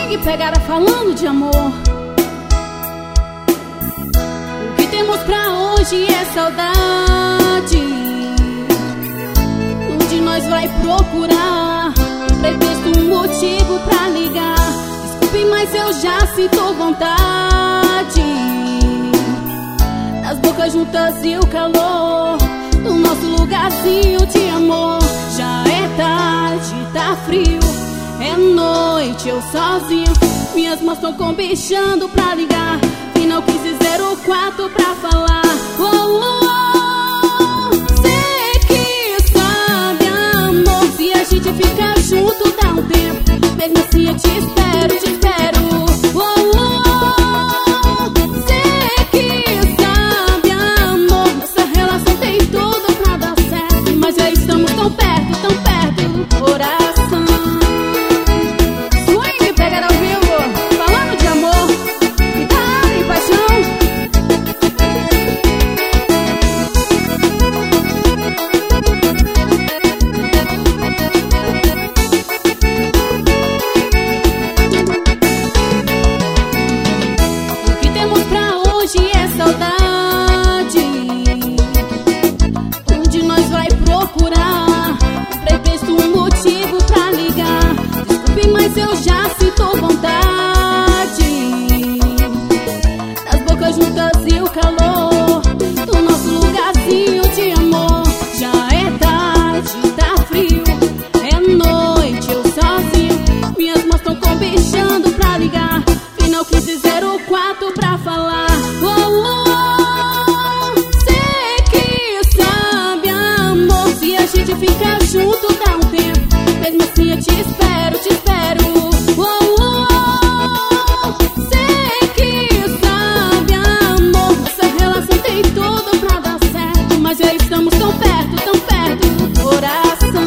Swing pegada falando de amor. O que temos pra hoje é saudade. Um de nós vai procurar um pretexto, um motivo pra ligar. Desculpe, mas eu já sinto vontade das bocas juntas e o calor do nosso lugarzinho de amor. Já é tarde, tá frio, é noite, eu sozinho. Minhas mãos tão cobichando pra ligar. Final 1504 pra falar. Oh, oh, oh, cê que sabe, amor, se a gente ficar junto dá um tempo. Mesmo assim eu te espero, te espero. Oh, oh, oh, cê que sabe, amor, nossa relação tem tudo pra dar certo. Mas já estamos tão perto do coração. Swing pegada ao vivo, falando de amor, guitarra e paixão. O que temos pra hoje é saudade. Um de nós vai procurar um pretexto, um motivo pra ligar. Desculpe, mas eu já sinto vontade das bocas juntas e o calor do nosso lugarzinho de amor. Já é tarde, tá frio, é noite, eu sozinho. Minhas mãos tão cobichando pra ligar. Final 1504 pra falar. Oh, oh, cê que sabe, amor, se a gente ficar junto dá um tempo. Mesmo assim eu te espero, te espero. Oh, oh, oh, cê que sabe, amor, nossa relação tem tudo pra dar certo. Mas já estamos tão perto do coração.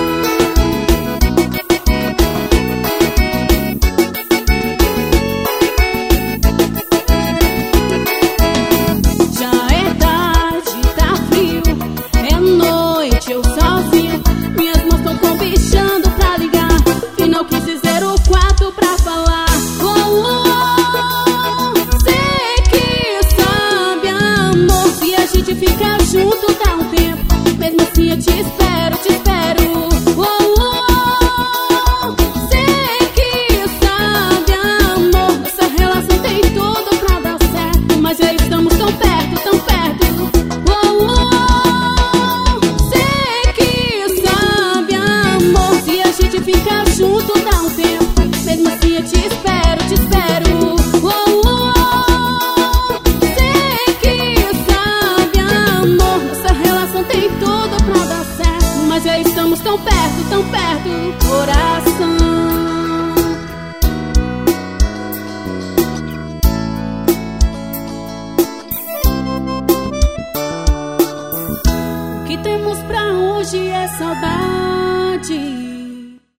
Já é tarde, tá frio, é noite, eu sozinho. Minhas mãos tão cobichando pra ligar. Final 1504 pra falar. Oh, oh, oh, cê que sabe, amor, se a gente ficar junto dá um tempo. Mesmo assim eu te espero, te espero. Oh, oh, oh, cê que sabe, amor, nossa relação tem tudo pra dar certo. Mas já estamos tão perto. Oh, oh, oh, cê que sabe, amor, se a gente ficar junto dá um tempo. Mesmo assim eu te espero, te espero. Oh, oh, oh, cê que sabe, amor, nossa relação tem tudo pra dar certo. Mas já estamos tão perto do coração. O que temos pra hoje é saudade.